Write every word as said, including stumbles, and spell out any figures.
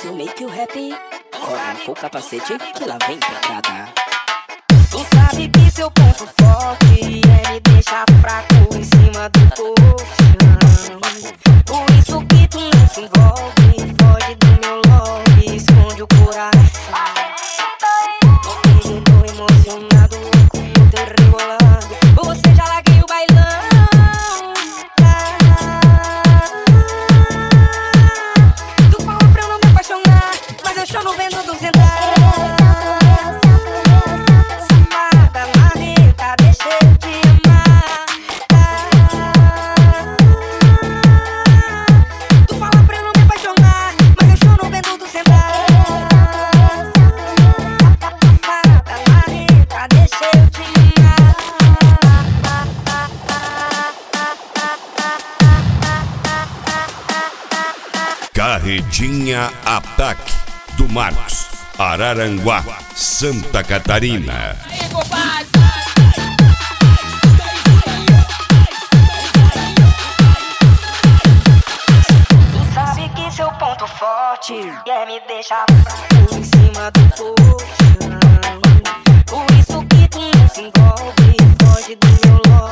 o make o rap. Coloca o capacete que lá vem pedrada. Tu sabe que seu ponto forte é me deixar fraco em cima do colchão. Por isso que tu não se envolve, foge do meu love, esconde o coração. Tô tô emocionado com o teu rebolado. Você já larguei o bailão. Tu falou pra eu não me apaixonar, mas eu choro vendo dos entrar. Carretinha Ataque do Marcos, Araranguá, Santa Catarina. Tu sabe que seu ponto forte é me deixar fraco em cima do colchão. Por isso que tu não se envolve, foge do meu love.